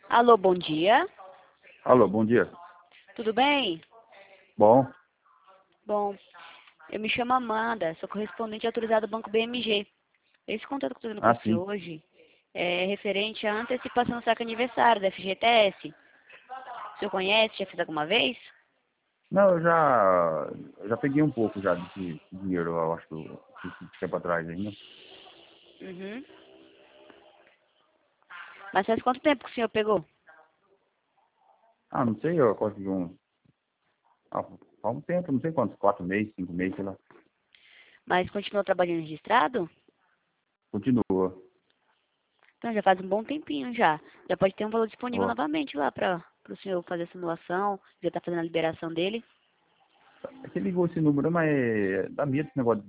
Alô, bom dia. Alô, bom dia. Tudo bem? Bom, Bom, eu me chamo Amanda, sou correspondente autorizada do Banco BMG. Esse contato que eu estou tendo com o sim. senhor hoje é referente à antecipação do saque aniversário da FGTS. O senhor conhece? Já fez alguma vez? Não, eu já peguei um pouco já desse dinheiro, eu acho, esse tempo atrás ainda. Uhum. Mas faz quanto tempo que o senhor pegou? Ah, não sei, eu consegui há um tempo, não sei quantos, 4 meses, 5 meses, sei lá. Mas continuou trabalhando registrado? Continua. Então já faz um bom tempinho já. Já pode ter um valor disponível Ó, novamente lá para o senhor fazer a simulação, já está fazendo a liberação dele. é que ligou esse número, mas dá medo esse negócio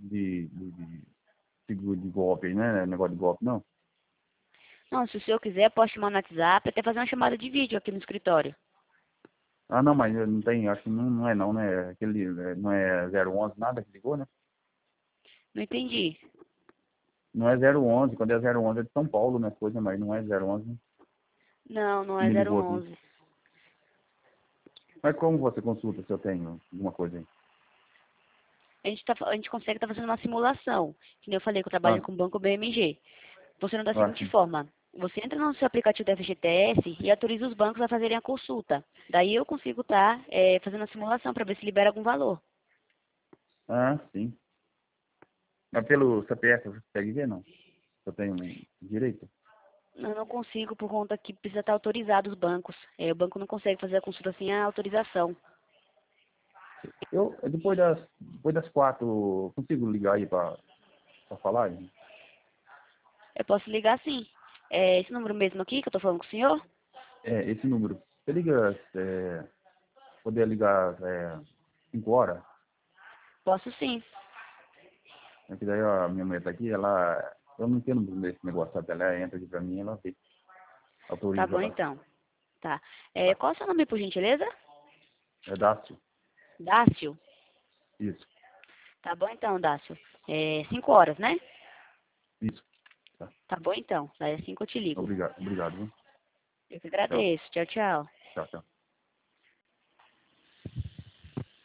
de golpe aí, né? Negócio de golpe, não. Não, se o senhor quiser, posso chamar no WhatsApp até fazer uma chamada de vídeo aqui no escritório. Ah, não, mas não tem, acho que não é não, né? Não é 011 nada que ligou, né? Não entendi. Não é 011, quando é 011 é de São Paulo, né? Coisa, mas não é 011, né? Não, não Que é me ligou aqui. 011. Mas como você consulta se eu tenho alguma coisa aí? A gente consegue estar fazendo uma simulação. Que nem eu falei que eu trabalho Ah, com o Banco BMG. Funciona da seguinte sim. forma. Você entra no seu aplicativo da FGTS e autoriza os bancos a fazerem a consulta. Daí eu consigo estar fazendo a simulação para ver se libera algum valor. Sim. Mas pelo CPF você consegue ver, não? Se eu tenho direito? Eu não consigo por conta que precisa estar autorizado os bancos. O banco não consegue fazer a consulta sem a autorização. Depois das 4, eu consigo ligar aí pra falar? Eu posso ligar sim. É esse número mesmo aqui que eu estou falando com o senhor? Esse número. Você liga, poder ligar 5 horas? Posso sim. É que daí a minha mulher tá aqui, eu não entendo desse negócio, sabe? Ela entra aqui pra mim, ela vê, Tá autoriza bom lá. então. Tá. Tá. Qual é o seu nome, por gentileza? É Dácio? Dácio. Isso, Tá bom então, Dácio. 5 horas, né? isso. Tá. Tá bom então. Daí assim que eu te ligo. Obrigado, viu? Eu que Tchau, agradeço. Tchau, tchau. tchau, tchau.